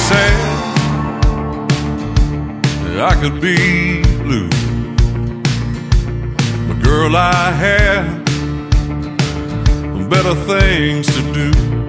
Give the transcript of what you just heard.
sad, I could be blue. But girl, I have better things to do.